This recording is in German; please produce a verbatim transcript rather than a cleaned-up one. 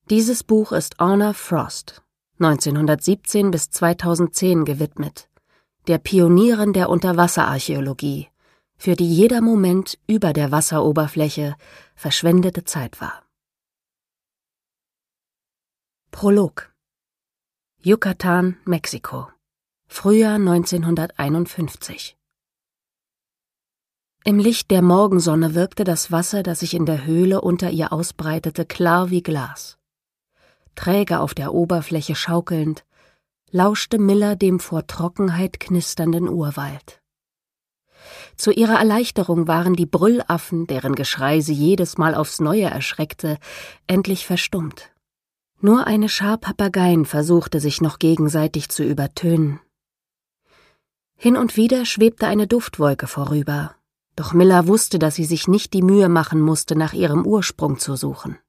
Dieses Buch ist Honor Frost, neunzehnhundertsiebzehn bis zweitausendzehn gewidmet, der Pionierin der Unterwasserarchäologie, für die jeder Moment über der Wasseroberfläche verschwendete Zeit war. Prolog. Yucatan, Mexiko. Frühjahr neunzehnhunderteinundfünfzig. Im Licht der Morgensonne wirkte das Wasser, das sich in der Höhle unter ihr ausbreitete, klar wie Glas. Träge auf der Oberfläche schaukelnd, lauschte Miller dem vor Trockenheit knisternden Urwald. Zu ihrer Erleichterung waren die Brüllaffen, deren Geschrei sie jedes Mal aufs Neue erschreckte, endlich verstummt. Nur eine Schar Papageien versuchte sich noch gegenseitig zu übertönen. Hin und wieder schwebte eine Duftwolke vorüber, doch Miller wusste, dass sie sich nicht die Mühe machen musste, nach ihrem Ursprung zu suchen.